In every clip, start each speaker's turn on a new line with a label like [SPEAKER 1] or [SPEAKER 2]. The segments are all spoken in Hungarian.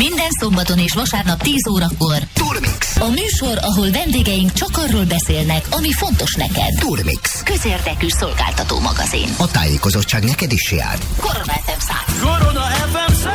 [SPEAKER 1] Minden szombaton és vasárnap 10 órakor
[SPEAKER 2] Turmix.
[SPEAKER 1] A műsor, ahol vendégeink csak arról beszélnek, ami fontos neked.
[SPEAKER 2] Turmix.
[SPEAKER 1] Közérdekű szolgáltató magazin.
[SPEAKER 2] A tájékozottság neked is jár.
[SPEAKER 1] Korona FM 100.
[SPEAKER 3] Korona FM 100.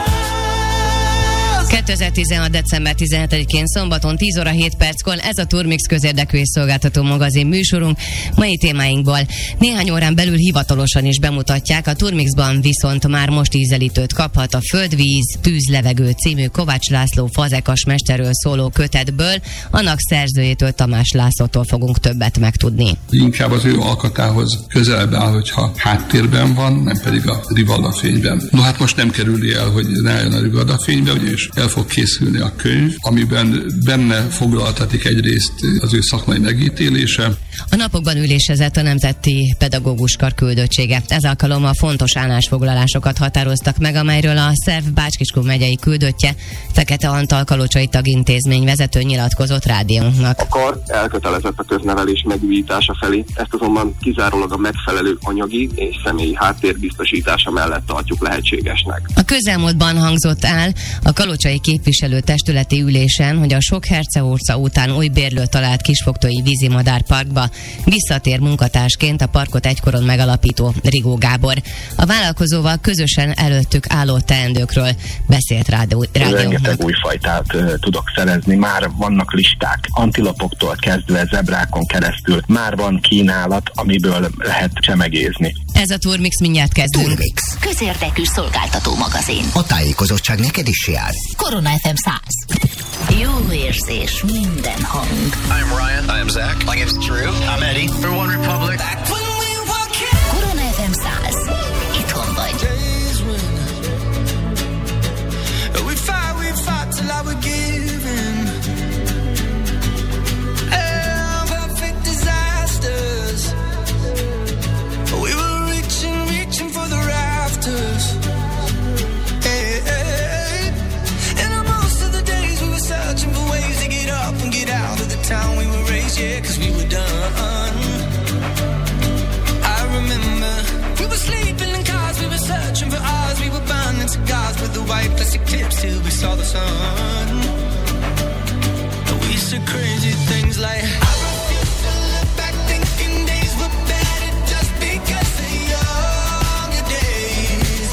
[SPEAKER 4] 2016. december 17-én szombaton 10 óra 7 perckor ez a Turmix közérdekű és szolgáltató magazin műsorunk. Mai témáinkból néhány órán belül hivatalosan is bemutatják, a Turmixban viszont már most ízelítőt kaphat a Földvíz, Tűz, Levegő című Kovács László fazekas mesterről szóló kötetből. Annak szerzőjétől, Tamás Lászlótól fogunk többet megtudni.
[SPEAKER 5] Inkább az ő alkatához közelebb áll, hogyha háttérben van, nem pedig a Rivalda fényben. No hát most nem kerüli el, hogy ne álljon a Rivalda fénybe, ugyanis el fog készülni a könyv, amiben benne foglaltatik egyrészt az ő szakmai megítélése.
[SPEAKER 4] A napokban ülésezett a Nemzeti Pedagógus Kar küldöttsége. Ez alkalommal fontos állásfoglalásokat határoztak meg, amelyről a szerv Bács-Kiskun megyei küldöttje, Fekete Antal Kalocsai Tagintézmény vezető nyilatkozott rádiónknak.
[SPEAKER 6] A kar elkötelezett a köznevelés megújítása felé, ezt azonban kizárólag a megfelelő anyagi és személyi háttér biztosítása mellett tartjuk lehetségesnek.
[SPEAKER 4] A közelmúltban hangzott el a Kalocsai képviselőtestületi ülésen, hogy a sok Herceurca után új bérlőt talált Kisfogtói vízimadárparkba visszatér munkatársként a parkot egykoron megalapító Rigó Gábor. A vállalkozóval közösen előttük álló teendőkről beszélt rádiónknak.
[SPEAKER 7] Rengeteg új fajtát tudok szerezni, már vannak listák, antilopoktól kezdve zebrákon keresztül, már van kínálat, amiből lehet csemegézni.
[SPEAKER 4] Ez a Turmix, mindjárt kezdünk.
[SPEAKER 2] Turmix.
[SPEAKER 1] Közérdekű szolgáltató magazin.
[SPEAKER 2] A tájékozottság neked is jár.
[SPEAKER 1] Korona FM 100. Jó érzés, minden hang.
[SPEAKER 3] I'm Ryan. I'm Zach. My name's Drew. I'm Eddie. For One Republic.
[SPEAKER 1] Korona FM 100. Itthon vagy.
[SPEAKER 3] We fought till I was given. Perfect disasters. We were reaching for the rafters. Hey. And on most of the days we were searching for ways to get up and get out of the town we were raised, yeah, 'cause we were done. I remember we were sleeping in cars, we were searching for ours, we were burning cigars with the white plastic tips till we saw the sun. And we said crazy things like, I refuse to look back thinking days were better just because of younger days.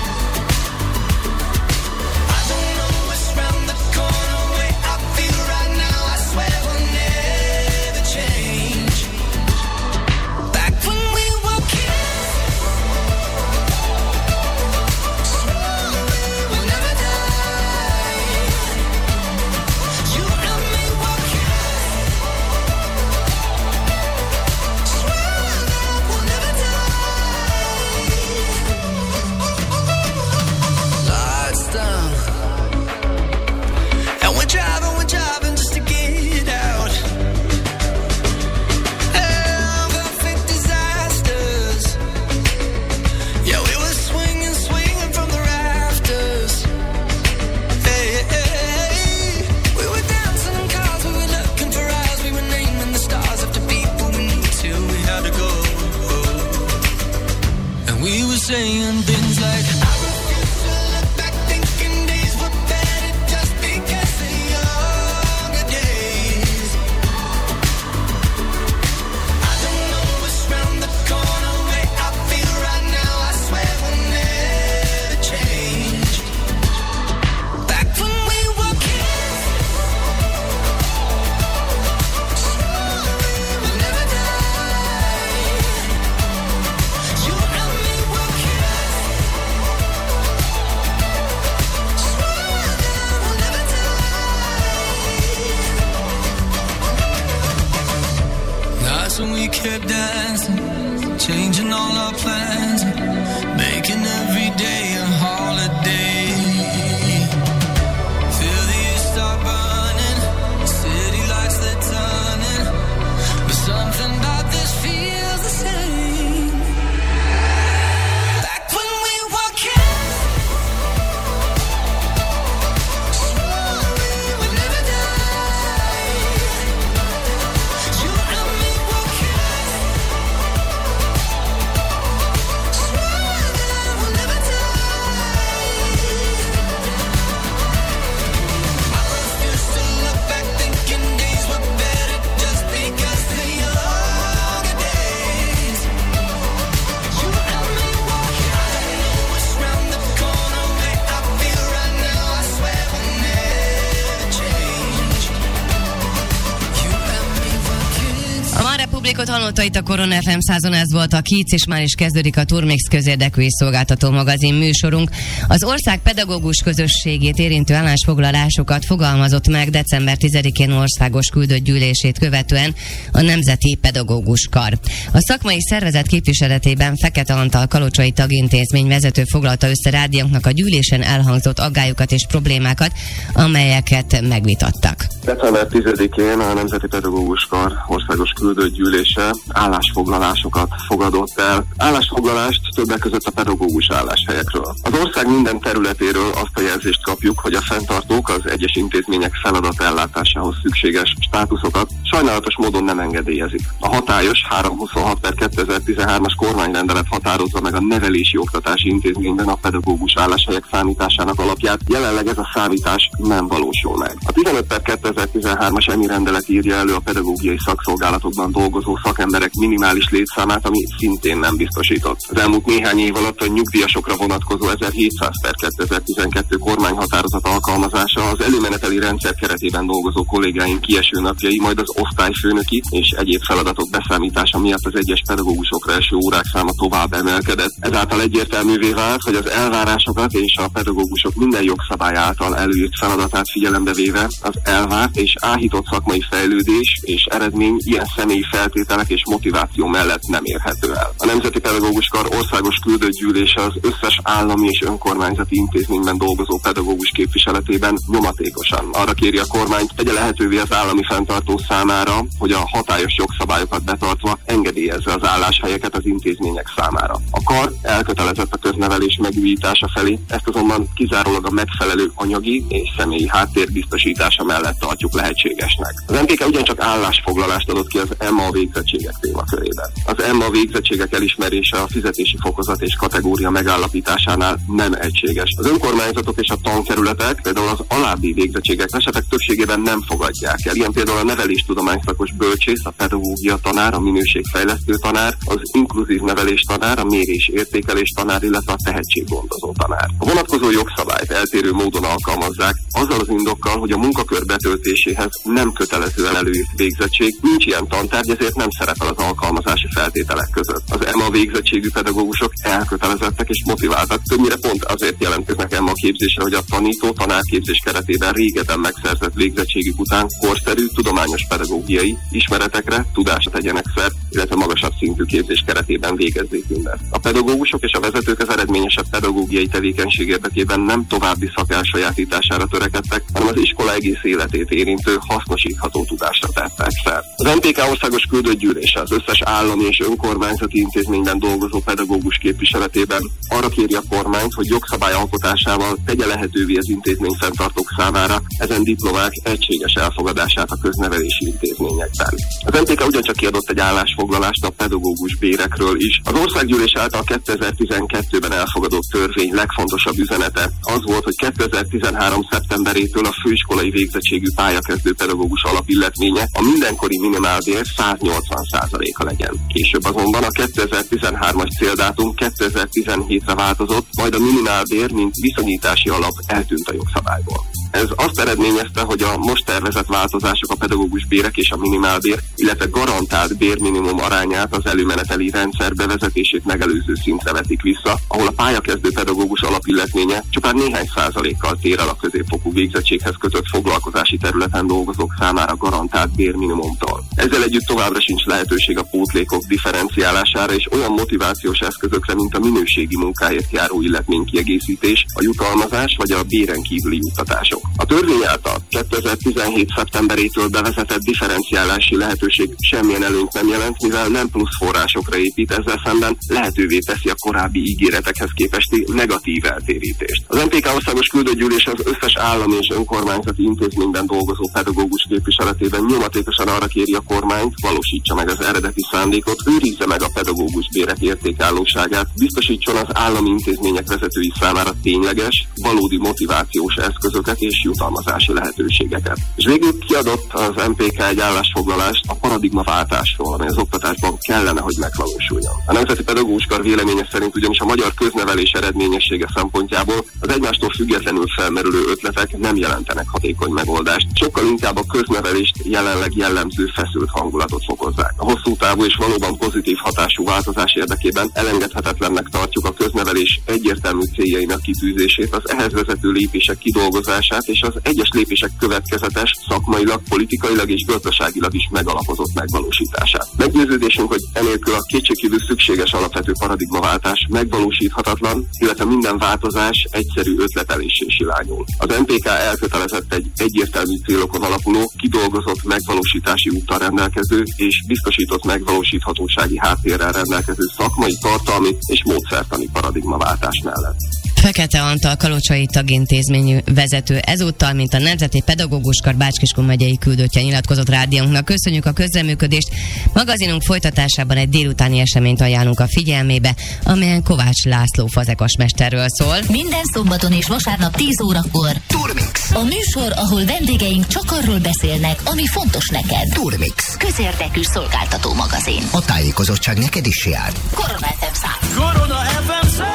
[SPEAKER 3] I don't know what's round the corner, way I feel right now, I swear we'll never change. Back when we were kids, swore we would never die. You and me were kids, swore that we'll never die. Lights down, and we're driving just to get out. Perfect disasters. Yeah, we were swinging from the rafters. Hey. We were dancing in cars, we were looking for eyes, we were naming the stars after people we knew till we had to go. And we were saying things like, I refuse to look back thinking days were better just because of younger days. I don't know what's round the corner, way I feel right now, I swear we'll never change. Back when we were kids, swore we would never die. You and me were kids, swore that we'll never die. Nights when we kept dancing, changing all our plans, making every day a holiday. Till the years start burning, city lights they're turning, but something about this feels the same. Back when we were kids, swore we would never die. You and me were kids,
[SPEAKER 4] Publikot hallotta itt a Korona FM 100-on, ez volt a Kic, és már is kezdődik a Turmix közérdekű és szolgáltató magazin műsorunk. Az ország pedagógus közösségét érintő állásfoglalásokat fogalmazott meg december 10-én országos küldött gyűlését követően a Nemzeti Pedagógus Kar. A szakmai szervezet képviseletében Fekete Antal kalocsai tagintézmény vezető foglalta össze rádiónknak a gyűlésen elhangzott aggályokat és problémákat, amelyeket megvitattak.
[SPEAKER 6] December 10-én a Nemzeti Pedagógus Kar országos küldött gyűlése állásfoglalásokat fogadott el. Állásfoglalást többek között a pedagógus álláshelyekről. Az ország minden területéről azt a jelzést kapjuk, hogy a fenntartók az egyes intézmények feladatellátásához szükséges státuszokat sajnálatos módon nem engedélyezik. A hatályos 326/2013-as kormányrendelet határozza meg a nevelési oktatási intézményben a pedagógus álláshelyek számításának alapját. Jelenleg ez a számítás nem valósul meg. A 15/2013-as EMI rendelet írja elő a pedagógiai szakszolgálatokban dolgozó szakemberek minimális létszámát, ami szintén nem biztosított. Az elmúlt néhány év alatt a nyugdíjasokra vonatkozó 1700/2012 kormányhatározat alkalmazása az előmeneteli rendszer keretében dolgozó kollégáink kieső napjai, majd az osztályfőnöki és egyéb feladatok beszámítása miatt az egyes pedagógusokra eső órák száma tovább emelkedett. Ezáltal egyértelművé vált, hogy az elvárásokat és a pedagógusok minden jogszabály által előírt feladatát figyelembe véve az elvárt és áhított szakmai fejlődés és eredmény ilyen személyi feltételek és motiváció mellett nem érhető el. A Nemzeti Pedagógus Kar országos küldött gyűlése az összes állami és önkormányzati intézményben dolgozó pedagógus képviseletében nyomatékosan arra kéri a kormányt, tegye lehetővé az állami fenntartó számára, hogy a hatályos jogszabályokat betartva engedélyezze az álláshelyeket az intézmények számára. A kar elkötelezett a köznevelés megújítása felé, ezt azonban kizárólag a megfelelő anyagi és személyi háttér biztosítása mellett tartjuk lehetségesnek. Az MPK ugyancsak állásfoglalást adott ki az EMA végzettségek témakörében. Az EMA végzettségek elismerése a fizetési fokozat és kategória megállapításánál nem egységes. Az önkormányzatok és a tankerületek például az alábbi végzettségek esetek többségében nem fogadják el. Ilyen például a neveléstudományszakos bölcsész, a pedagógia tanár, a minőségfejlesztő tanár, az inkluzív nevelés tanár, a mérés értékelés tanár, illetve a tehetséggondozó tanár. A vonatkozó jogszabályt eltérő módon alkalmazzák, azzal az indokkal, hogy a munkakör betöltéséhez nem kötelezően előírt végzettség, nincs ilyen tantárgy, ezért nem szerepel az alkalmazási feltételek között. Az EMA végzettségű pedagógusok elkötelezettek és motiváltak, többnyire pont azért jelentkeznek EMA képzésre, hogy a tanító-tanárképzés keretében régebben megszerzett végzettségük után korszerű, tudományos pedagógiai ismeretekre, tudásra tegyenek szert, illetve magasabb szintű képzés keretében végezzék mindezt. A pedagógusok és a vezetők az eredményesebb pedagógiai tevékenység érdekében nem további szak elsajátítására törekedtek, hanem az iskola egész életét érintő, hasznosítható tudásra tettek szert. Az MPK országos küldött gyűlése az összes állami és önkormányzati intézményben dolgozó pedagógus képviseletében arra kéri a kormányt, hogy jogszabály alkotásával tegye lehetővé az intézmény fenntartók számára ezen diplomák egységes elfogadását a köznevelési intézményekben. Az MPK ugyancsak kiadott egy állásfoglalást a pedagógus bérekről is. Az országgyűlés által 2012-ben elfogadott törvény legfontosabb üzenete az volt, hogy 2013. szeptemberétől a főiskolai végzettségű pályakezdő pedagógus alapilletménye a mindenkori minimálbér 180%-a legyen. Később azonban a 2013-as céldátum 2017-re változott, majd a minimálbér, mint viszonyítási alap eltűnt a jogszabályból. Ez azt eredményezte, hogy a most tervezett változások a pedagógus bérek és a minimálbér, illetve garantált bérminimum arányát az előmeneteli rendszer bevezetését megelőző szintre vetik vissza, ahol a pályakezdő pedagógus alapilletménye csupán néhány százalékkal tér el a középfokú végzettséghez kötött foglalkozási területen dolgozók számára garantált bérminimumtól. Ezzel együtt továbbra sincs lehetőség a pótlékok differenciálására és olyan motivációs eszközökre, mint a minőségi munkáért járó illetménykiegészítés, a jutalmazás vagy a béren kívüli juttatások. A törvény által 2017. szeptemberétől bevezetett differenciálási lehetőség semmilyen előnyt nem jelent, mivel nem plusz forrásokra épít, ezzel szemben lehetővé teszi a korábbi ígéretekhez képesti negatív eltérítést. Az MPK országos küldött gyűlése az összes állami és önkormányzati intézményben dolgozó pedagógus képviseletében nyomatékosan arra kéri a kormányt, valósítsa meg az eredeti szándékot, őrizze meg a pedagógus bérek értékállóságát, biztosítson az állami intézmények vezetői számára tényleges, valódi motivációs eszközöket és jutalmazási lehetőségeket. És végül kiadott az MPK egy állásfoglalást a paradigmaváltásról, amely az oktatásban kellene, hogy megvalósuljon. A Nemzeti Pedagógus Kar véleménye szerint ugyanis a magyar köznevelés eredményessége szempontjából az egymástól függetlenül felmerülő ötletek nem jelentenek hatékony megoldást. Sokkal inkább a köznevelést jelenleg jellemző feszült hangulatot fokozzák. A hosszú távú és valóban pozitív hatású változás érdekében elengedhetetlennek tartjuk a köznevelés egyértelmű céljainak kitűzését, az ehhez vezető lépések kidolgozását és az egyes lépések következetes, szakmailag, politikailag és gazdaságilag is megalapozott megvalósítását. Meggyőződésünk, hogy enélkül a kétségkívül szükséges alapvető paradigmaváltás megvalósíthatatlan, illetve minden változás egyszerű ötleteléssé silányul. Az MPK elkötelezett egy egyértelmű célokon alapuló, kidolgozott megvalósítási úttal rendelkező és biztosított megvalósíthatósági háttérrel rendelkező szakmai, tartalmi és módszertani paradigmaváltás mellett.
[SPEAKER 4] Fekete Antal kalocsai tagintézményű vezető ezúttal, mint a Nemzeti Pedagógus Kar Bács-Kiskun megyei küldöttje nyilatkozott rádiónknak. Köszönjük a közreműködést. Magazinunk folytatásában egy délutáni eseményt ajánlunk a figyelmébe, amelyen Kovács László fazekas mesterről szól.
[SPEAKER 1] Minden szombaton és vasárnap 10 órakor
[SPEAKER 2] Turmix.
[SPEAKER 1] a műsor, ahol vendégeink csak arról beszélnek, ami fontos neked.
[SPEAKER 2] Turmix.
[SPEAKER 1] Közérdekű szolgáltató magazin.
[SPEAKER 2] A tájékozottság neked is jár.
[SPEAKER 1] Korona FM 100.
[SPEAKER 3] Korona FM 100.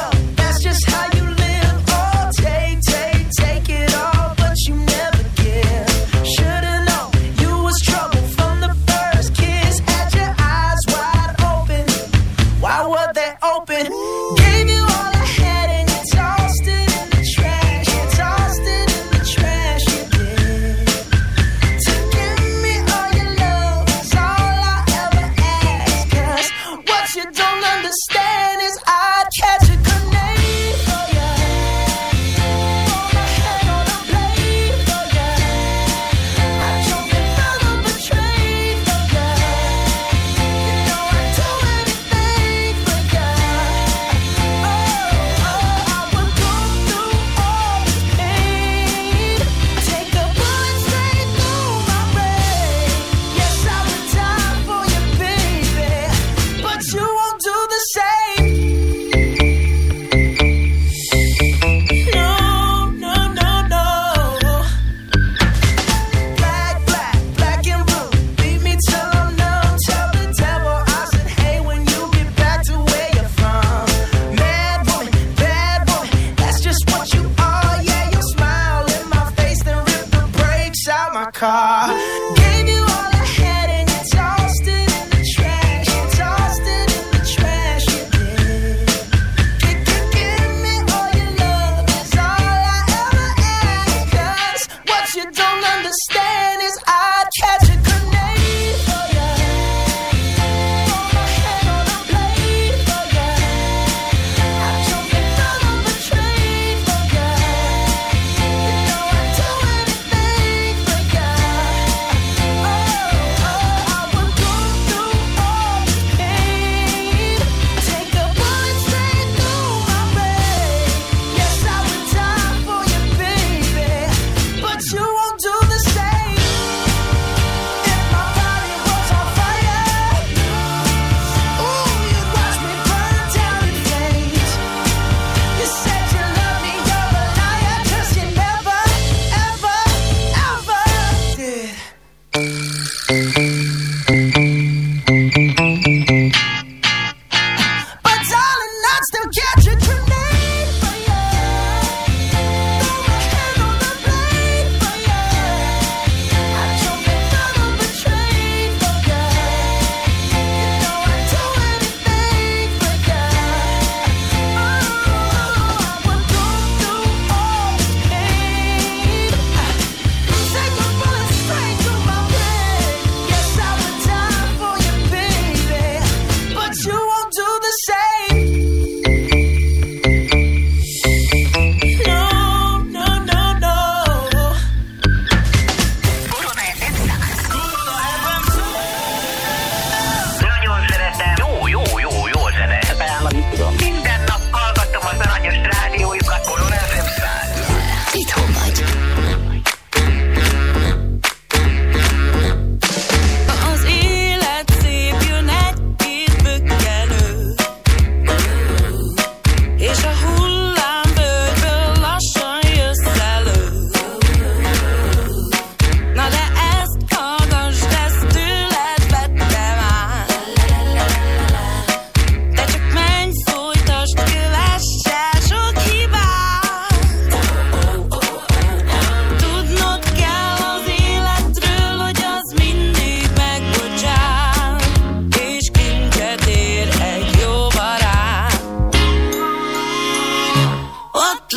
[SPEAKER 8] Take it all, but you never get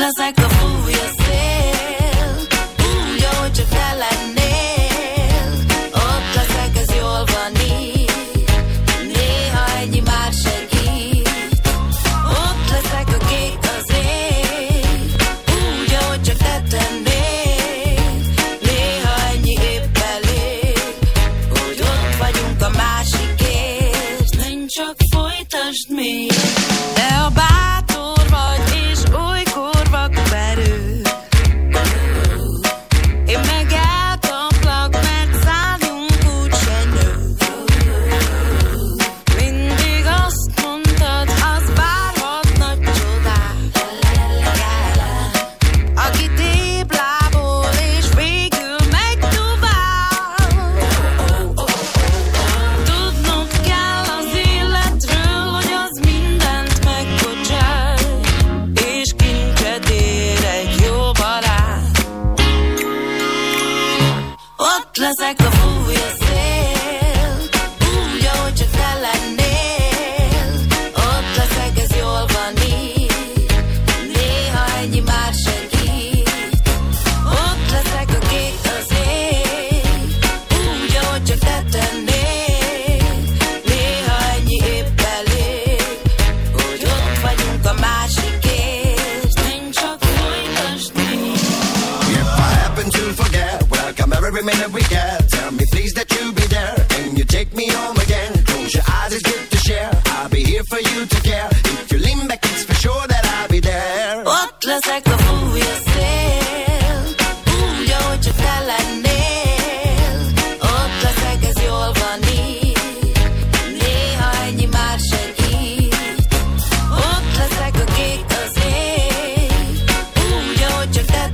[SPEAKER 8] leszek, a fújja szél, úgy, ahogy csak te lennél. Ott leszek, ez jól van így, néha ennyi már segít. Ott leszek, a kék az ég, úgy, ahogy csak te tennél. Néha ennyi épp elég, hogy ott vagyunk a másikért. Menj csak, folytasd még. De a bátor vagy, és olykor vakverő. Én meg elkaplak, mert szárnyunk úgyse nő. Mindig azt mondtad, az várhat nagy csodát. Aki téplából, és végül megy tovább. Tudnod kell az életről, hogy az mindent megbocsát, és kincset ér egy jó barát. Ott leszek, a fújja szél, úgy, ahogy csak te lennél. Ott leszek, ez jól van így, néha ennyi már segít. Ott leszek, a kék az ég, úgy, ahogy csak te tennél. Néha ennyi épp elég, hogy ott vagyunk a másikért. Menj csak, folytasd még.
[SPEAKER 2] If I happen to forget, welcome every minute we get. Tell me please that you'll be there, and you take me home again. Close your eyes, it's good to share. I'll be here for you to care. If you lean back, it's for sure that I'll be there.
[SPEAKER 8] Ott leszek, a fújja szél, úgy, ahogy csak te lennél. Ott leszek, ez jól van így, néha ennyi már segít. Ott leszek, a kék az ég, úgy, ahogy csak te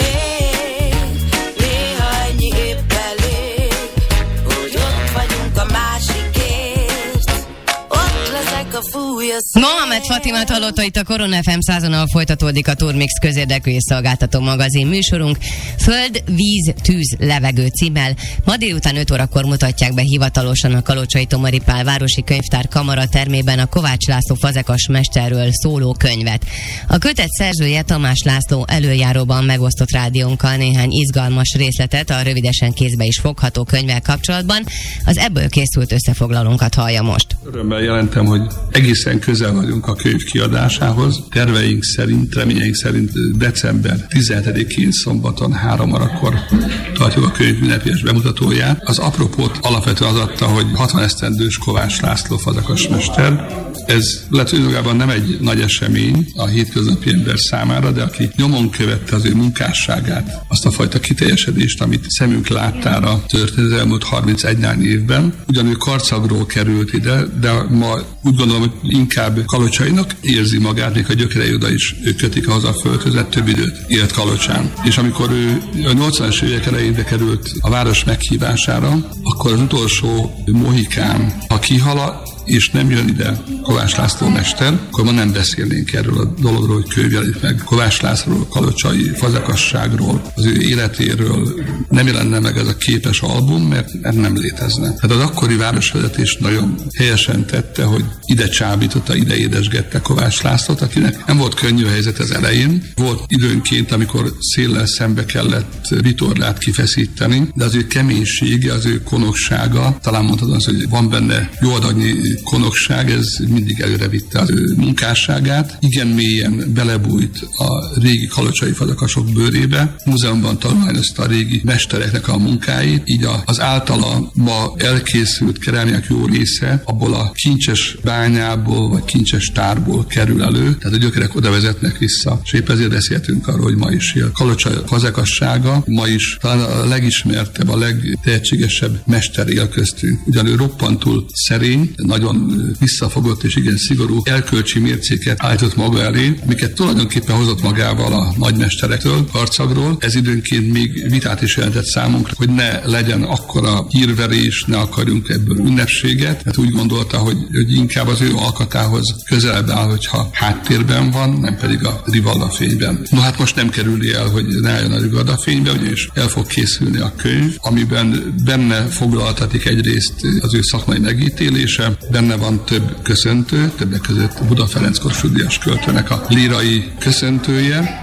[SPEAKER 8] tennél. Néha ennyi épp elég, hogy ott vagyunk a másikért. Ott leszek, a fújja szél.
[SPEAKER 4] Mohamed Fatimát hallotta itt a Korona FM 100-on, ahol folytatódik a Turmix közérdekű és szolgáltató magazin műsorunk. Föld, víz, tűz, levegő címmel. Ma délután 5 órakor mutatják be hivatalosan a Kalocsai-Tomori Pál Városi Könyvtár Kamara termében a Kovács László fazekas mesterről szóló könyvet. A kötet szerzője Tamás László előjáróban megosztott rádiónkkal néhány izgalmas részletet a rövidesen kézbe is fogható könyvvel kapcsolatban. Az ebből készült összefoglalónkat hallja most.
[SPEAKER 5] Örömmel jelentem, hogy egészen közel vagyunk a könyv kiadásához. Terveink szerint, reményeink szerint december 17-én szombaton 3 órakor tartjuk a könyv ünnepélyes bemutatóját. Az apropót alapvetően az adta, hogy 60 esztendős Kovács László fazekas mester. Ez lett önmagában nem egy nagy esemény a hétköznapi ember számára, de aki nyomon követte az ő munkásságát, azt a fajta kiteljesedést, amit szemünk láttára történt az elmúlt 31 évben. Ugyan ő Karcagról került ide, de ma úgy gondolom, hogy inkább Kalocsainak érzi magát, még a gyökerei oda is kötik ahhoz a földhöz, mert több időt élt Kalocsán. És amikor ő a 80-as évek elején került a város meghívására, akkor az utolsó mohikán, ha kihala, és nem jön ide Kovács László mester, akkor ma nem beszélnénk erről a dologról, hogy könyv jelenik meg Kovács Lászlóról, kalocsai fazekasságról, az ő életéről. Nem jelenne meg ez a képes album, mert nem létezne. Tehát az akkori városvezetés nagyon helyesen tette, hogy ide csábította, ide édesgette Kovács Lászlót, akinek nem volt könnyű helyzet az elején. Volt időnként, amikor széllel szembe kellett vitorlát kifeszíteni, de az ő keménysége, az ő konoksága, talán mondhatom azt, hogy van benne jó adagnyi konokság, ez mindig előre vitte az ő munkásságát. Igen mélyen belebújt a régi kalocsai fazekasok bőrébe. Múzeumban tanulmányozta a régi mestereknek a munkáit, így az általa ma elkészült kerámiák jó része abból a kincses bányából, vagy kincses tárból kerül elő, tehát a gyökerek oda vezetnek vissza. És épp ezért beszéltünk arról, hogy ma is él. Kalocsai fazekassága ma is talán a legismertebb, a legtehetségesebb mester él köztünk. Ugyan ő roppantul szerény, nagyon visszafogott és igen szigorú erkölcsi mércéket állított maga elé, miket tulajdonképpen hozott magával a nagymesterektől, Karcagról. Ez időnként még vitát is jelentett számunkra, hogy ne legyen akkora hírverés, ne akarjunk ebből ünnepséget, mert úgy gondolta, hogy inkább az ő alkatához közelebb áll, hogyha háttérben van, nem pedig a Rivalda fényben. No hát most nem kerüli el, hogy ne álljon a Rivalda fénybe, ugyanis el fog készülni a könyv, amiben benne foglaltatik egyrészt az ő szakmai megítélése, benne van több köszöntő, többek között Buda Ferenc Kossuth-díjas költőnek a lírai köszöntője,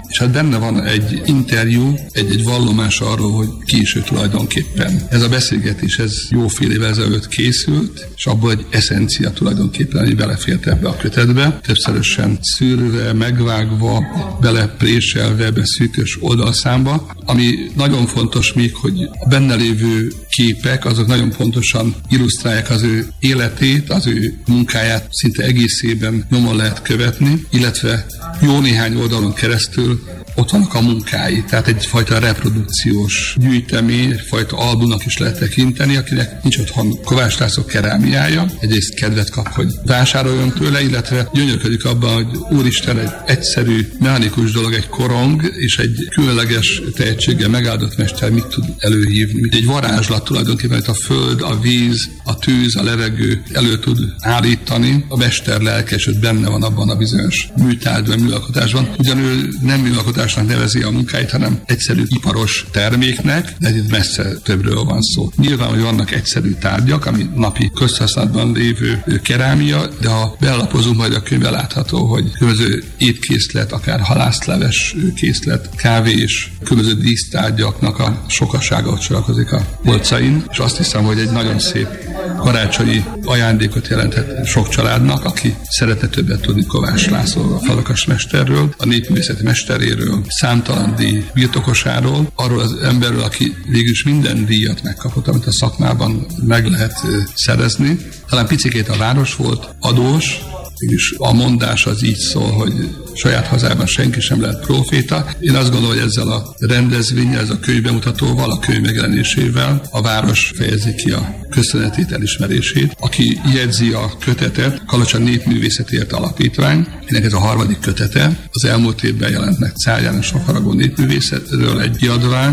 [SPEAKER 5] és hát benne van egy interjú, egy vallomás arról, hogy ki is ő tulajdonképpen. Ez a beszélgetés, ez jófél évvel ezelőtt készült, és abból egy eszencia tulajdonképpen, ami belefért ebbe a kötetbe, többszörösen szűrve, megvágva, belepréselve ebbe szűkös oldalszámba, ami nagyon fontos még, hogy a benne lévő képek, azok nagyon pontosan illusztrálják az ő életét, az ő munkáját szinte egészében nyomon lehet követni, illetve jó néhány oldalon keresztül ott vannak a munkái, tehát egyfajta reprodukciós gyűjtemény, egyfajta albumnak is lehet tekinteni, akinek nincs otthon Kovács László kerámiája, egyrészt kedvet kap, hogy vásároljon tőle, illetve gyönyörködik abban, hogy úristen, egy egyszerű, mechanikus dolog, egy korong, és egy különleges tehetséggel megáldott mester mit tud előhívni. Egy varázslat tulajdonképpen, hogy a föld, a víz, a tűz, a levegő elő tud állítani. A mester lelke, és benne van abban a bizonyos műtárgyban, műalkotásban. Ugyan ő nem műalkotásnak nevezi a munkáit, hanem egyszerű iparos terméknek, de itt messze többről van szó. Nyilván, hogy vannak egyszerű tárgyak, ami napi közhasználatban lévő kerámia, de ha belapozunk, majd a könyvben látható, hogy különböző étkészlet, akár halászleves készlet, kávé és különböző dísztárgyaknak a sokasága ott sorakozik a polcain, és azt hiszem, hogy egy nagyon szép karácsonyi ajándékot jelenthet sok családnak, aki szeretne többet tudni Kovács Lászlóról, a Farkas mesterről, a népművészeti mesteréről, számtalan díj birtokosáról, arról az emberről, aki végülis minden díjat megkapott, amit a szakmában meg lehet szerezni. Talán picikét a város volt adós, és a mondás az így szól, hogy saját hazában senki sem lehet próféta. Én azt gondolom, hogy ezzel a rendezvényel, ez a könyvbemutatóval, a könyv megjelenésével a város fejezi ki a köszönetét, elismerését. Aki jegyzi a kötetet, Kalocsa Népművészetért Alapítvány, ennek ez a 3. kötete. Az elmúlt évben jelent meg Czár János a Faragó népművészetről egy kiadvány,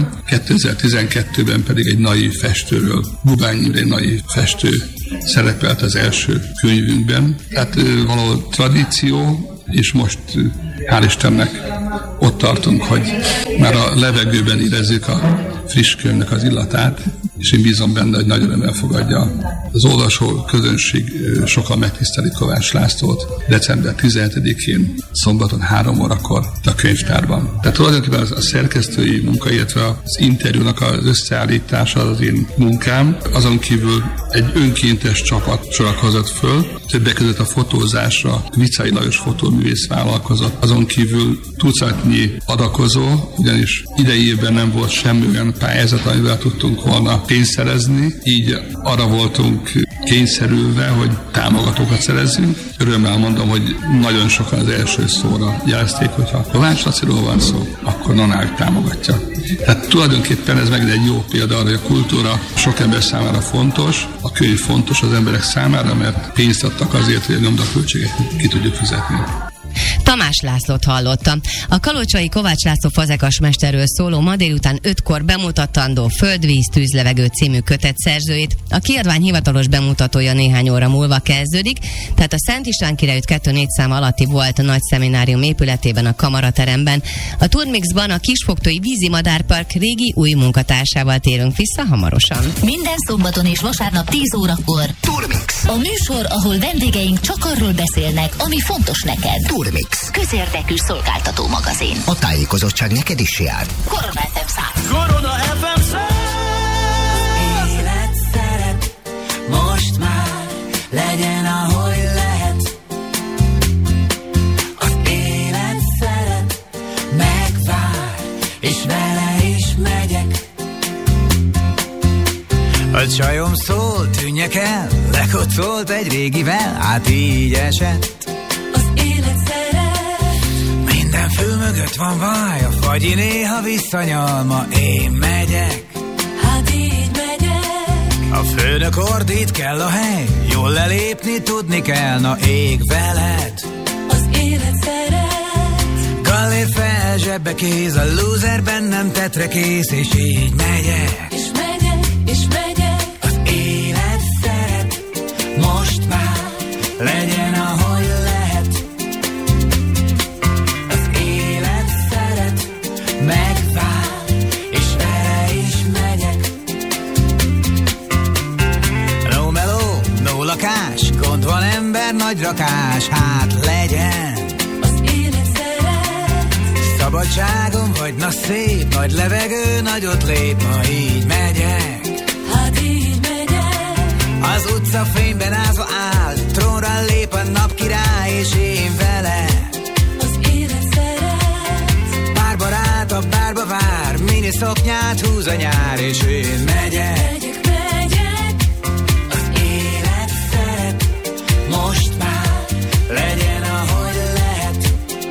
[SPEAKER 5] 2012-ben pedig egy naív festőről, Bubány Imre naív festő szerepelt az első könyvünkben. Tehát valahol tradíció, és most hál' Istennek ott tartunk, hogy már a levegőben érezzük a friss könyvnek az illatát, és én bízom benne, hogy nagy örömmel fogadja az olvasó közönség, sokan megtisztelik Kovács Lászlót december 17-én szombaton 3 órakor a könyvtárban. Tehát tulajdonképpen a szerkesztői munka, illetve az interjúnak az összeállítása az én munkám. Azon kívül egy önkéntes csapat sorakozott föl, többek között a fotózásra Vicai Lajos fotóművész vállalkozott. Azon kívül tucatnyi adakozó, ugyanis idei évben nem volt semmi olyan pályázat, amivel tudtunk volna pénzt szerezni, így arra voltunk kényszerülve, hogy támogatókat szerezzünk. Örömmel mondom, hogy nagyon sokan az első szóra jelezték, hogyha Kovács Laciról van szó, akkor Nanák támogatja. Tehát tulajdonképpen ez megint egy jó példa arra, hogy a kultúra sok ember számára fontos, a könyv fontos az emberek számára, mert pénzt adtak azért, hogy a nyomdaköltséget ki tudjuk fizetni.
[SPEAKER 4] Tamás Lászlót hallottam. A kalocsai Kovács László fazekas mesterről szóló ma délután 5-kor bemutatandó Földvíz tűzlevegő című kötet szerzőjét. A kiadvány hivatalos bemutatója néhány óra múlva kezdődik, tehát a Szent István Király út 2-4 szám alatti volt a nagy szeminárium épületében, a Kamarateremben. A Turmixban a Kisfogtói Vízi Madárpark régi új munkatársával térünk vissza hamarosan.
[SPEAKER 1] Minden szombaton és vasárnap 10 órakor
[SPEAKER 2] Turmix.
[SPEAKER 1] a műsor, ahol vendégeink csak arról beszélnek, ami fontos neked.
[SPEAKER 2] Turmix.
[SPEAKER 1] Közérdekű szolgáltató magazin.
[SPEAKER 2] A tájékozottság neked is jár.
[SPEAKER 1] Korona FM 100.
[SPEAKER 3] Korona FM 100. Élet szeret, most már legyen, ahogy lehet. Az élet szeret, megvár, és vele is megyek. A csajom szól, tűnjek el, lekocolt egy régivel, hát így esett. Minden fül mögött van vaj, a fagyi néha visszanyalma, én megyek. Hát így megyek. A főnök ordít, kell a hely, jól lelépni tudni kell, na ég veled. Az élet szeret. Gallér fel, zsebbe kéz, a loser bennem tetre kész, és így megyek. És megyek, és megyek. Az élet szeret, most már legyen, ahogy lehet. Megvár, és vele is megyek. No meló, no lakás, gond van ember, nagy rakás, hát legyen. Az élet szeret.
[SPEAKER 9] Szabadságom vagy, na szép, nagy levegő, nagyot lép, ma így megyek.
[SPEAKER 8] Hát így megyek.
[SPEAKER 9] Az utcafényben ázva áll, trónra lép a napkirály, és én vele.
[SPEAKER 8] Az élet szeret.
[SPEAKER 9] Pár barát a bárba vár, mini szoknyát húz a nyár, és én megyek.
[SPEAKER 8] Megyek.
[SPEAKER 9] Az élet szeret, most már legyen ahogy lehet.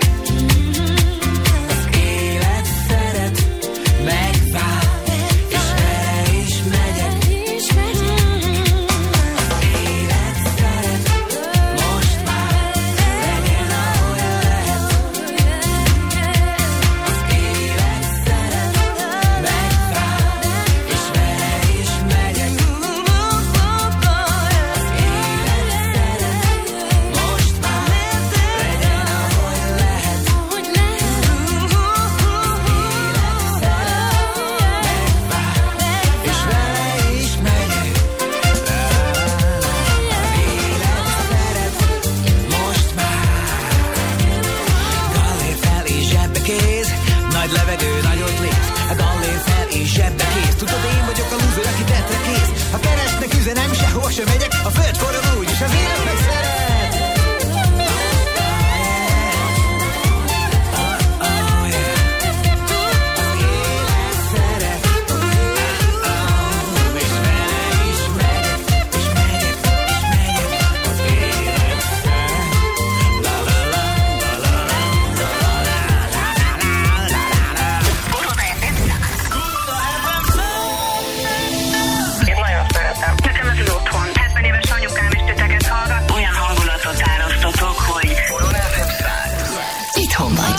[SPEAKER 9] Az élet szeret, megvár, és vele is megyek. Az élet szeret, most már legyen ahogy lehet. Az élet szeret, megvár, és vele is megyek. Az élet szeret, most már legyen ahogy lehet. És vele is megyek. Az élet szeret, most már. Gallér fel és zsebbe kéz, nagy levegő, nagyot lép. A gallér fel és zsebbe kéz. Tudod, én vagyok a lúzer, aki tettre kész. Ha keresnek üzenem, sehova sem megyek. A föld forog úgyis, az élet meg szeret.
[SPEAKER 10] Én nagyon szeretem. Nekem ez az otthon. 70 éves anyukám is titeket hallgat. Olyan hangulatot árasztotok, hogy...
[SPEAKER 1] Itthon vagy.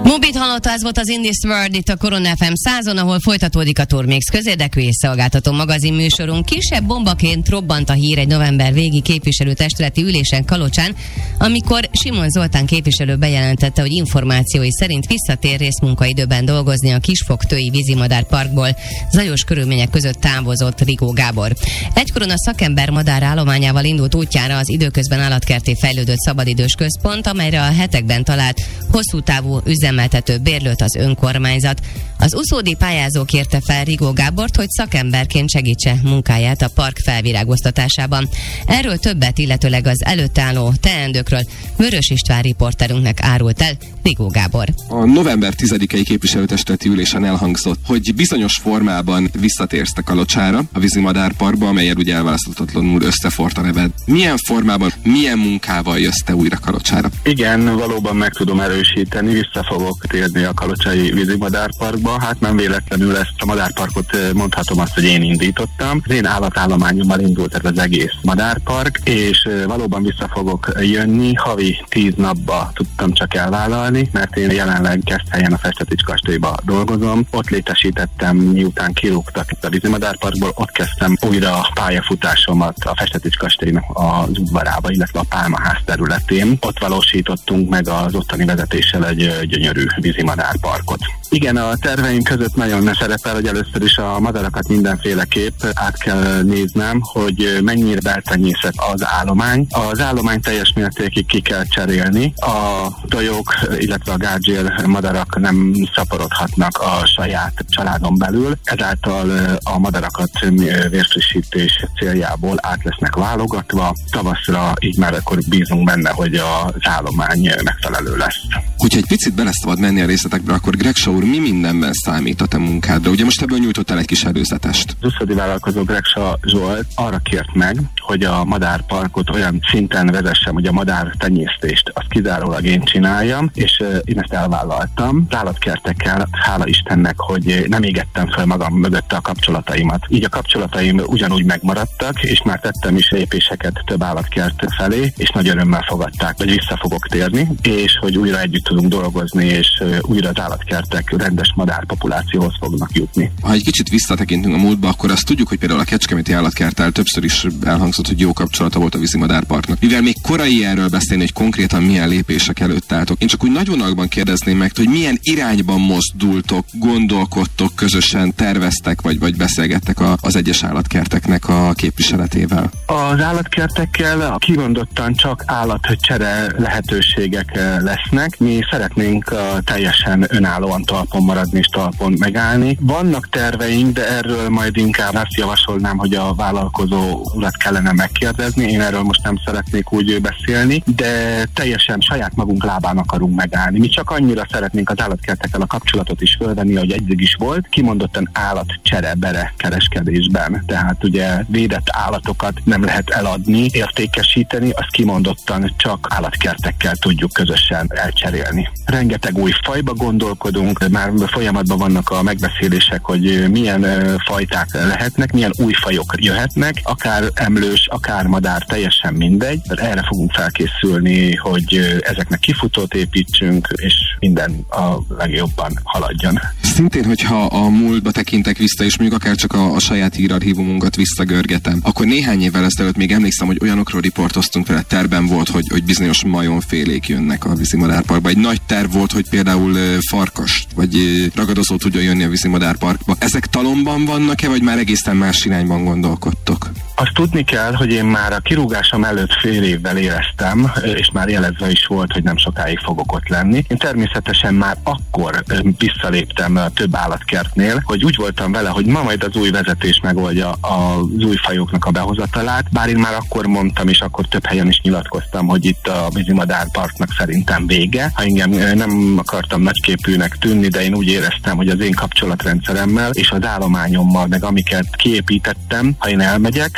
[SPEAKER 4] Mobit hallotta, ez volt az In This World itt a Korona FM 100-on, ahol folytatódik a Turmix közérdekű és szolgáltató magazin műsorunk. Kisebb bombaként robbant a hír egy november végi képviselőtestületi ülésen Kalocsán, amikor Simon Zoltán képviselő bejelentette, hogy információi szerint visszatér részmunkaidőben dolgozni a Kisfogtői vízimadár parkból. Zajos körülmények között távozott Rigó Gábor. Egykoron a szakember madár állományával indult útjára az időközben állatkerté fejlődött szabadidős központ, amelyre a hetekben talált hosszú távú üzemeltető bérlőt az önkormányzat. Az uszódi pályázó kérte fel Rigó Gábort, hogy szakemberként segítse munkáját a park felvirágoztatásában. Erről többet, illetőleg az előtt álló teendőkről Vörös István riporterünknek árult el Rigó Gábor.
[SPEAKER 11] A november 10-i képviselőtestületi ülésen elhangzott, hogy bizonyos formában visszatérsz a Kalocsára, a vízimadárparkba, amelyen ugye elválaszthatatlanul összeforrt a neved. Milyen formában, milyen munkával jössz te újra Kalocsára?
[SPEAKER 7] Igen, valóban meg tudom erősíteni, vissza fogok térni a kalocsai vízimadárparkba. Hát nem véletlenül ezt a madárparkot mondhatom azt, hogy én indítottam. Az én állatállományommal indult ez az egész madárpark, és valóban vissza fogok jönni. Havi 10 napba tudtam csak elvállalni, mert én jelenleg Keszthelyen a Festetics kastélyba dolgozom. Ott létesítettem, miután kirúgtak itt a vízimadárparkból, ott kezdtem újra a pályafutásomat a Festetics kastélynak az udvarába, illetve a Pálmaház területén. Ott valósítottunk meg az ottani vezetéssel egy gyönyörű vízimadárparkot. Igen, a terveim között nagyon szerepel, hogy először is a madarakat mindenféleképp át kell néznem, hogy mennyire beltenyészet az állomány. Az állomány teljes mértékig ki kell cserélni. A tojók, illetve a gárdsél madarak nem szaporodhatnak a saját családon belül, ezáltal a madarakat vérfrissítés céljából át lesznek válogatva. Tavaszra így már akkor bízunk benne, hogy az állomány megfelelő lesz.
[SPEAKER 11] Hogyha egy picit bele szabad menni a részletekbe, akkor Gregsa úr mi mindenben számít a te munkádra? Ugye most ebből nyújtottál egy kis előzetest.
[SPEAKER 7] Az uszodi vállalkozó Gregsa Zsolt arra kért meg, hogy a madárparkot olyan szinten vezessem, hogy a madár tenyésztést azt kizárólag én csináljam, és én ezt elvállaltam. Az állatkertekkel, hála Istennek, hogy nem égettem fel magam mögötte a kapcsolataimat. Így a kapcsolataim ugyanúgy megmaradtak, és már tettem is lépéseket több állatkert felé, és nagy örömmel fogadták, hogy vissza fogok térni, és hogy újra együtt tudunk dolgozni, és újra az állatkertek rendes madárpopulációhoz fognak jutni.
[SPEAKER 11] Ha egy kicsit visszatekintünk a múltba, akkor azt tudjuk, hogy például a Kecskeméti állatkerttel többször is elhangzott, hogy jó kapcsolata volt a vízimadárparknak. Mivel még korai erről beszélni, hogy konkrétan milyen lépések előtt álltok. Én csak úgy nagy vonalakban kérdezném meg, hogy milyen irányban mozdultok, gondolkodtok, közösen terveztek, vagy beszélgettek az egyes állatkerteknek a képviseletével.
[SPEAKER 7] Az állatkertekkel kimondottan csak állatcsere lehetőségek lesznek. Mi szeretnénk teljesen önállóan talpon maradni és talpon megállni. Vannak terveink, de erről majd inkább azt javasolnám, hogy a vállalkozó urat kellene megkérdezni. Én erről most nem szeretnék úgy beszélni, de teljesen saját magunk lábán akarunk megállni. Mi csak annyira szeretnénk az állatkertekkel a kapcsolatot is fölvenni, hogy eddig is volt, kimondottan állatcsere-bere kereskedésben. Tehát ugye védett állatokat nem lehet eladni, értékesíteni, azt kimondottan csak állatkertekkel tudjuk közösen elcserélni. Rengeteg új fajba gondolkodunk, már folyamatban vannak a megbeszélések, hogy milyen fajták lehetnek, milyen új fajok jöhetnek, akár emlős, akár madár, teljesen mindegy. Erre fogunk felkészülni, hogy ezeknek kifutót építsünk, és minden a legjobban haladjon.
[SPEAKER 11] Szintén, hogyha a múltba tekintek vissza, és mondjuk akár csak a saját hírarchívumunkat visszagörgetem, akkor néhány évvel ezelőtt még emlékszem, hogy olyanokról riportoztunk vele, terben volt, hogy bizonyos majomfélék jönnek a vízimadárparkba. Egy nagy terv volt, hogy például farkas vagy ragadozó tudjon jönni a vízimadárparkba. Ezek talomban vannak-e, vagy már egészen más irányban gondolkodtok?
[SPEAKER 7] Azt tudni kell, hogy én már a kirúgásom előtt fél évvel éreztem, és már jelezve is volt, hogy nem sokáig fogok ott lenni. Én természetesen már akkor visszaléptem a több állatkertnél, hogy úgy voltam vele, hogy ma majd az új vezetés megoldja az új fajoknak a behozatalát, bár én már akkor mondtam, és akkor több helyen is nyilatkoztam, hogy itt a vízimadárparknak szerintem vége. Ha engem nem akartam nagyképűnek tűnni, de én úgy éreztem, hogy az én kapcsolatrendszeremmel és az állományommal, meg amiket kiépítettem, ha én elmegyek,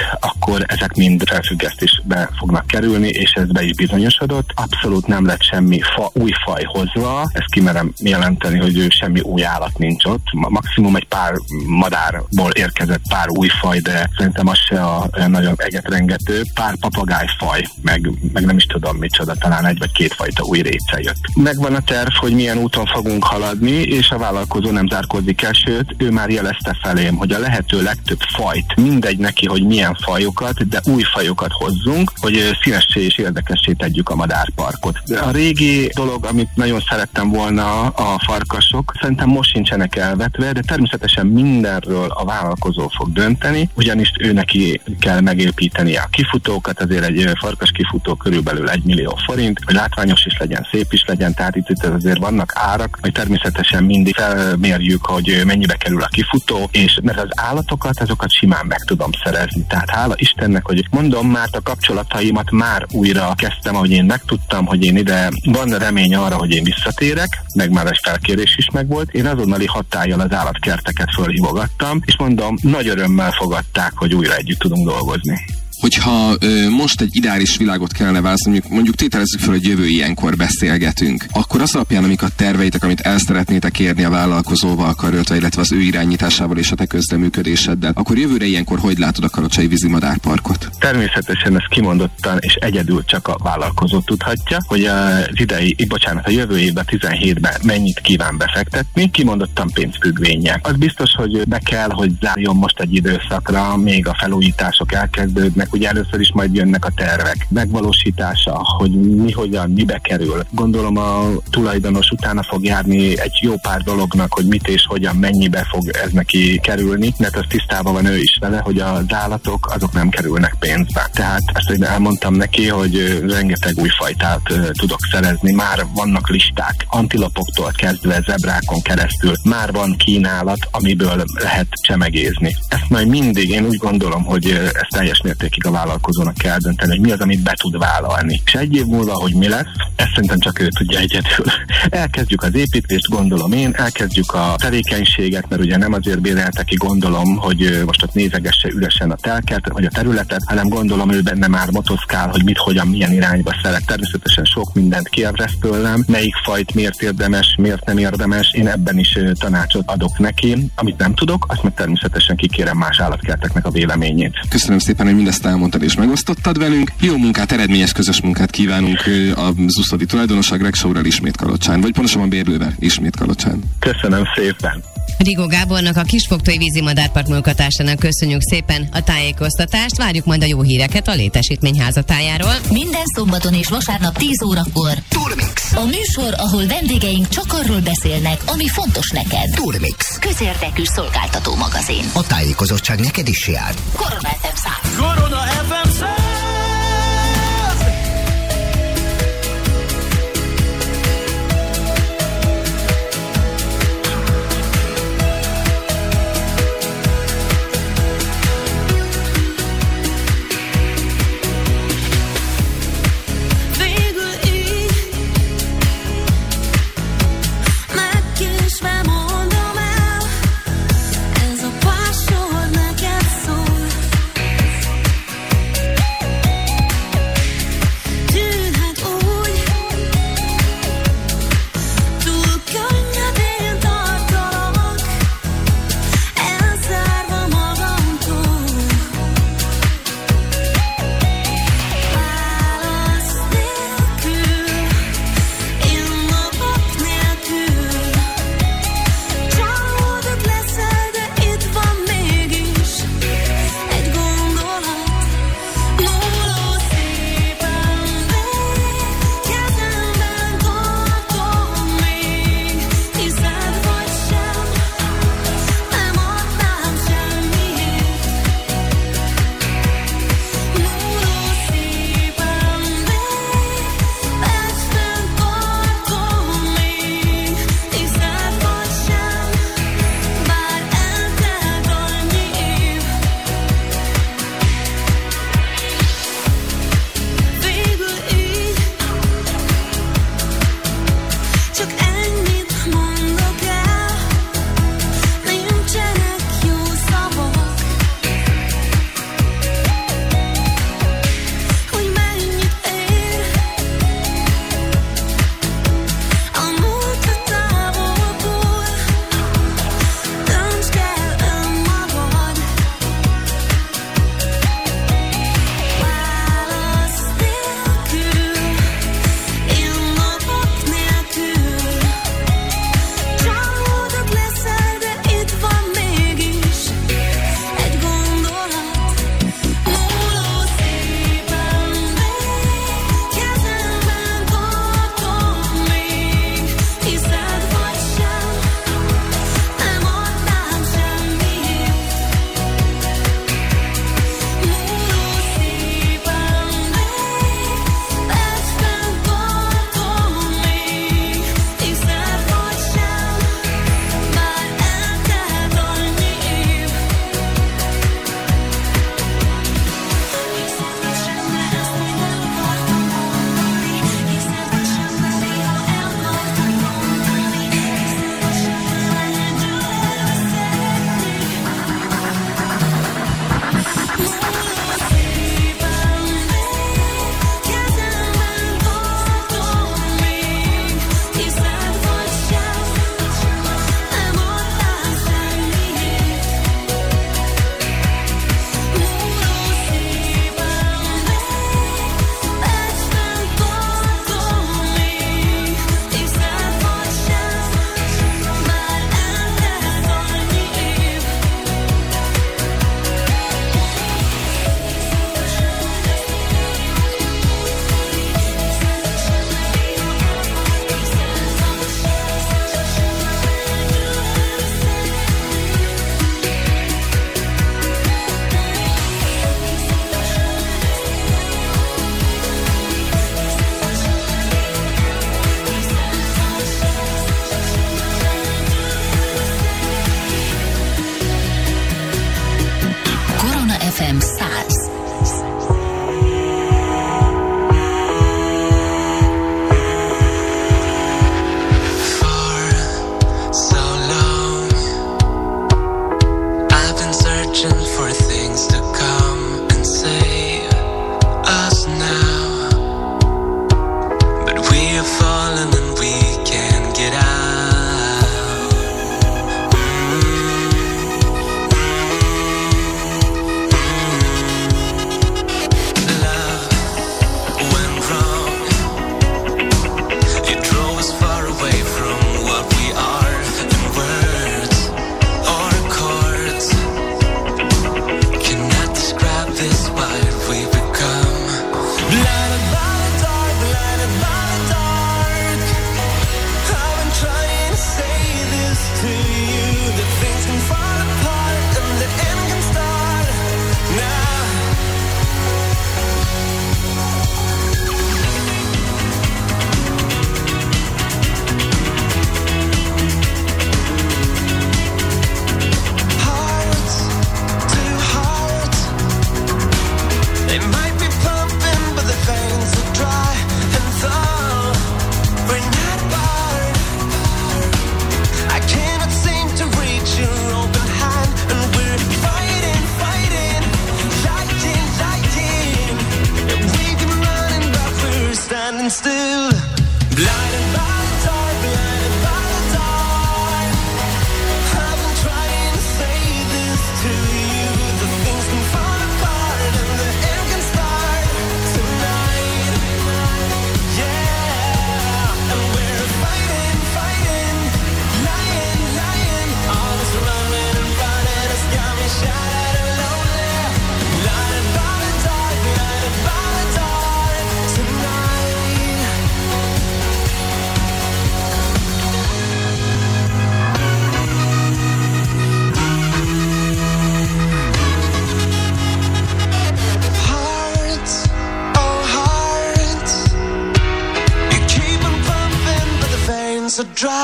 [SPEAKER 7] akkor ezek mind felfüggesztésbe fognak kerülni, és ez be is bizonyosodott. Abszolút nem lett semmi új faj hozva, ezt kimerem jelenteni, hogy semmi új állat nincs ott. Maximum egy pár madárból érkezett pár új faj, de szerintem az se a nagyon egetrengető. Pár papagájfaj, meg nem is tudom micsoda, talán egy vagy két fajta új réce jött. Megvan a terv, hogy milyen úton fogunk haladni, és a vállalkozó nem zárkózik el, sőt, ő már jelezte felém, hogy a lehető legtöbb fajt, mindegy neki, hogy milyen fajokat, de új fajokat hozzunk, hogy színessé és érdekessé tegyük a madárparkot. A régi dolog, amit nagyon szerettem volna a farkasok, szerintem most sincsenek elvetve, de természetesen mindenről a vállalkozó fog dönteni, ugyanis ő neki kell megépíteni a kifutókat, azért egy farkas kifutó körülbelül 1 millió forint, hogy látványos is legyen, szép is legyen, tehát itt azért vannak árak, hogy természetesen mindig felmérjük, hogy mennyibe kerül a kifutó, és mert az állatokat, azokat simán meg tudom szerezni. Tehát hála Istennek, hogy mondom, már a kapcsolataimat már újra kezdtem, ahogy én megtudtam, hogy én ide van remény arra, hogy én visszatérek, meg már egy felkérés is megvolt. Én azonnali hatállyal az állatkerteket fölhívogattam, és mondom, nagy örömmel fogadták, hogy újra együtt tudunk dolgozni.
[SPEAKER 11] Hogyha most egy ideális világot kellene választani, mondjuk tételezzük fel, hogy jövő ilyenkor beszélgetünk, akkor az alapján, amik a terveitek, amit el szeretnétek érni a vállalkozóval karöltve, illetve az ő irányításával és a te közreműködéseddel, akkor jövőre ilyenkor hogy látod a Kalocsai vízimadárparkot?
[SPEAKER 7] Természetesen ez kimondottan és egyedül csak a vállalkozó tudhatja, hogy a jövő évben 17-ben mennyit kíván befektetni, kimondottan pénzfüggvénye. Az biztos, hogy be kell, hogy zárjon most egy időszakra, még a felújítások elkezdődnek, ugye először is majd jönnek a tervek megvalósítása, hogy mi hogyan, mibe kerül. Gondolom a tulajdonos utána fog járni egy jó pár dolognak, hogy mit és hogyan, mennyibe fog ez neki kerülni, mert az tisztában van ő is vele, hogy az állatok azok nem kerülnek pénzbe. Tehát ezt elmondtam neki, hogy rengeteg új fajtát tudok szerezni, már vannak listák, antilopoktól kezdve zebrákon keresztül, már van kínálat, amiből lehet csemegézni. Ezt majd mindig, én úgy gondolom, hogy ez teljes mértékig a vállalkozónak kell dönteni, hogy mi az, amit be tud vállalni. És egy év múlva, hogy mi lesz, ezt szerintem csak ő tudja egyedül. Elkezdjük az építést, gondolom én, elkezdjük a tevékenységet, mert ugye nem azért béreltek ki, gondolom, hogy most ott nézegesse üresen a telket, vagy a területet, hanem gondolom ő benne már motoszkál, hogy mit, hogyan, milyen irányba szeret. Természetesen sok mindent kérdez tőlem, melyik fajt miért érdemes, miért nem érdemes. Én ebben is tanácsot adok neki. Amit nem tudok, azt meg természetesen kikérem más állatkerteknek a véleményét.
[SPEAKER 11] Köszönöm szépen, hogy mindezt elmondtad és megosztottad velünk. Jó munkát, eredményes közös munkát kívánunk az Uszodi tulajdonos, a Greg Show-rel ismét Kalocsán, vagy pontosabban Bérlővel ismét Kalocsán.
[SPEAKER 7] Köszönöm szépen!
[SPEAKER 4] Rigó Gábornak, a Kisfogtói vízimadárpark munkatársának köszönjük szépen a tájékoztatást, várjuk majd a jó híreket a létesítmény házatájáról.
[SPEAKER 1] Minden szombaton és vasárnap 10 órakor
[SPEAKER 2] Turmix.
[SPEAKER 1] a műsor, ahol vendégeink csak arról beszélnek, ami fontos neked.
[SPEAKER 2] Turmix.
[SPEAKER 1] Közérdekű szolgáltató magazin.
[SPEAKER 2] A tájékozottság neked is jár.
[SPEAKER 1] Korona FM 100.
[SPEAKER 3] Korona FM 100.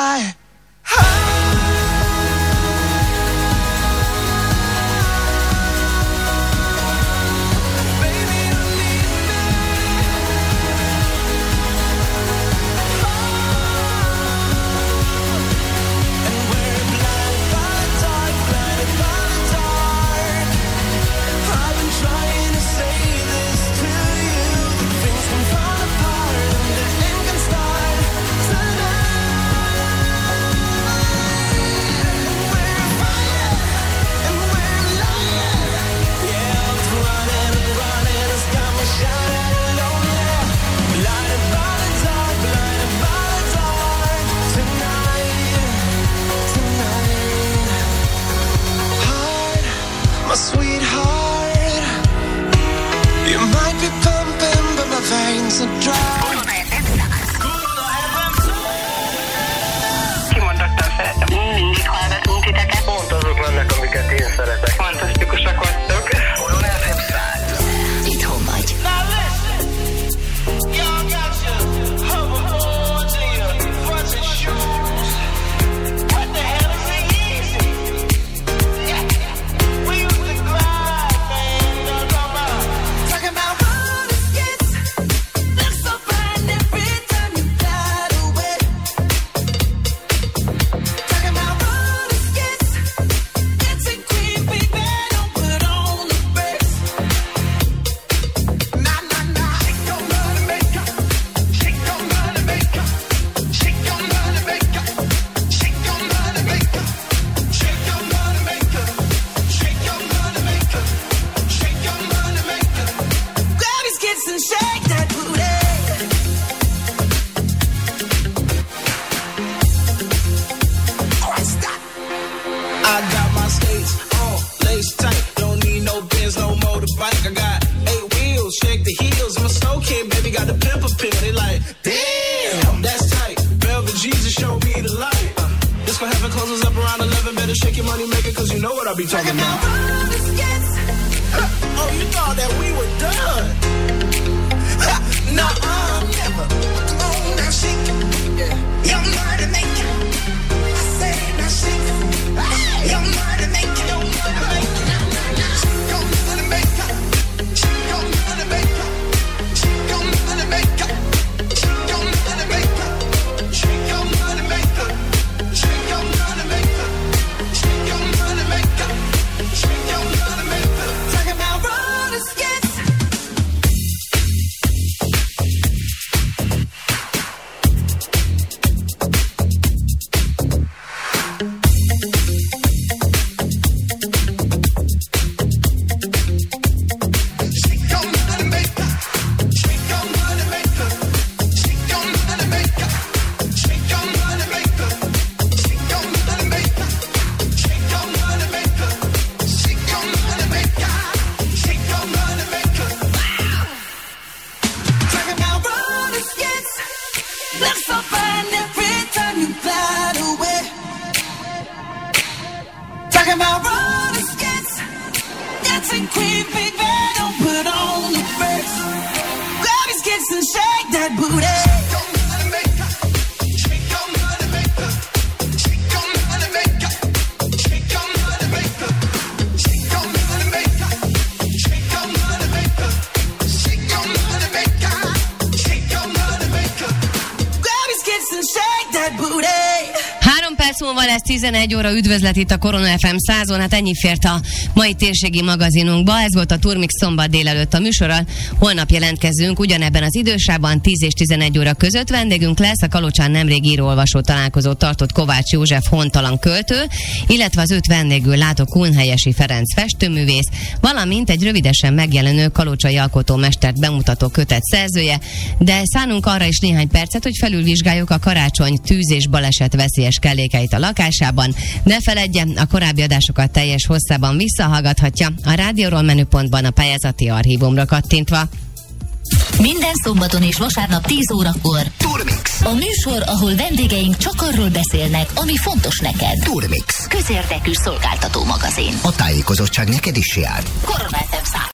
[SPEAKER 3] fly
[SPEAKER 10] Kimondottan szeretem. Mindig hallgatunk titeket.
[SPEAKER 12] Pont azok lennek, amiket én szeretek.
[SPEAKER 10] Fantasztikusak vagytok.
[SPEAKER 12] Olyan FM 100.
[SPEAKER 1] Itthon vagy.
[SPEAKER 4] Lesz 11 óra, üdvözlet itt a Korona FM 100-on, hát ennyi fért a mai térségi magazinunkba. Ez volt a Turmix szombat délelőtt a műsorral. Holnap jelentkezünk ugyanebben az idősában 10 és 11 óra között. Vendégünk lesz a Kalocsán nemrég író-olvasó találkozót tartott Kovács József hontalan költő, illetve az 5 vendégül látó Kunhelyesi Ferenc festőművész, valamint egy rövidesen megjelenő kalocsai alkotómestert bemutató kötet szerzője, de szánunk arra is néhány percet, hogy felülvizsgáljuk a karácsony tűz és baleset veszélyes kellékeit a lakásában. Ne feledje, a korábbi adásokat teljes hosszában visszahallgathatja a Rádióról menüpontban a pályázati archívumra kattintva.
[SPEAKER 1] Minden szombaton és vasárnap 10 órakor
[SPEAKER 2] Turmix.
[SPEAKER 1] A műsor, ahol vendégeink csak arról beszélnek, ami fontos neked.
[SPEAKER 2] Turmix.
[SPEAKER 1] Közérdekű szolgáltató magazin.
[SPEAKER 2] A tájékozottság neked is jár.
[SPEAKER 1] Korona FM 100.